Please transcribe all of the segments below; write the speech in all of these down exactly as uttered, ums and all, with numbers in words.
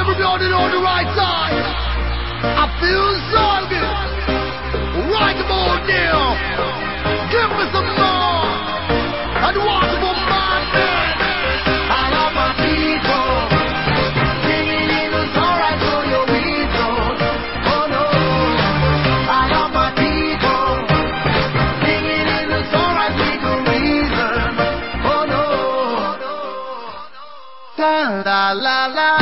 Everybody on the right side. I feel so good. Right about now. Give me some more. And what about my man? I love my people. Singing in the sunrise for your wisdom. Oh no. I love my people. Singing in the sunrise with a reason. Oh no. Da la la la.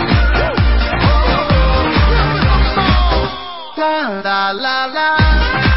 La la la.